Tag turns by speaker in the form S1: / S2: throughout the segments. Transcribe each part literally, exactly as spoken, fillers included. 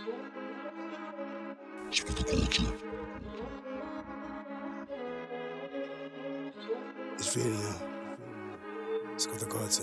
S1: It's really now. It's got the culture.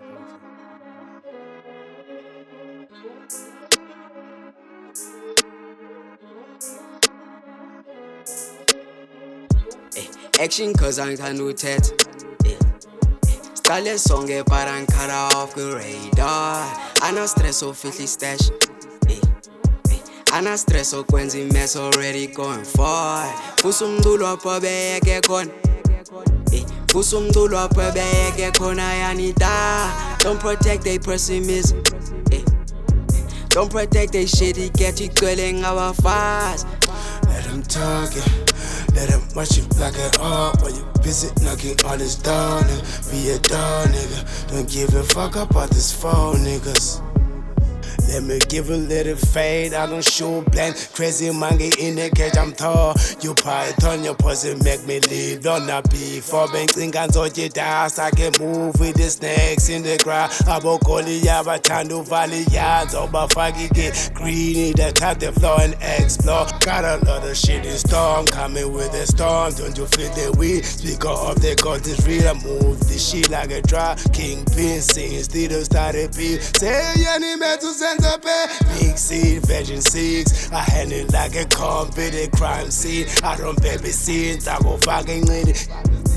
S2: Action cause angithanda uthetha Sicale sonke but angikhala off the radar Ana stress ofihla istash Ana stress okwenza imess already going forward Fusa umculo wapho beyeke khona Fusa umculo wapho beyeke khona yanita Don't protect their pessimism Don't protect their shit get igcwele ngabafast
S1: Let them talk it. Let them watch you like it up while you busy knocking all this down, nigga. Be a dog, nigga. Don't give a fuck about this phone, niggas. Let me give a little fade, I don't shoot blank. Crazy monkey in the cage, I'm tall. You python, your pussy make me leave. Don't not be for banking and so you dance. I can move with the snakes in the ground. Abokoli yaba chandu valley yards. Oba fagi get greedy, the tap the floor and explore. Got a lot of shit in storm, coming with the storm. Don't you feel the weed? Speaker of the God is real. I move this shit like a drop. Kingpin sing, still started beef. Say any metal sense. Big seed, virgin six. I handle like a convict crime scene. I don't baby scenes, I go fucking with it.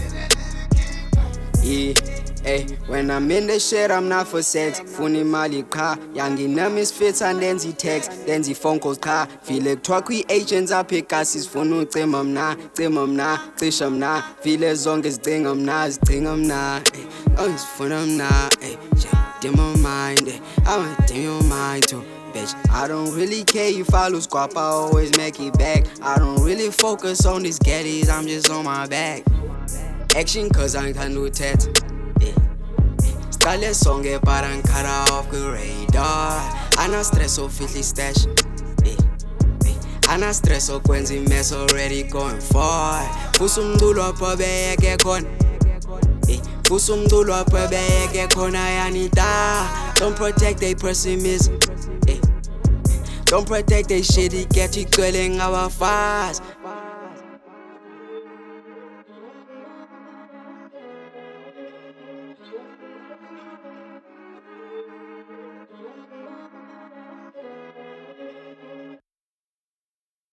S2: Yeah, hey, when I'm in the shit, I'm not for sex. Funi mali car, young in misfits and then ze text, then ze phone calls car. Feel like talk with agents, I pick asses for no timum na, timum na, tisham na. Feel as long as ding um na, ding um na. Oh, it's fun um na, hey, dim my mind, eh. I'ma dim your mind too, bitch. I don't really care if I lose guap, I always make it back. I don't really focus on these gaddies, I'm just on my back. Action cause angithanda uthetha Sicale sonke but angikhala off the radar Ana stress ofihla istash Ana stress okwenza imess already going forward Fusa umculo wapho beyeke khona Fusa umculo wapho beyeke khona yanita Don't protect their pessimism Don't protect their shit get igcwele ngabafast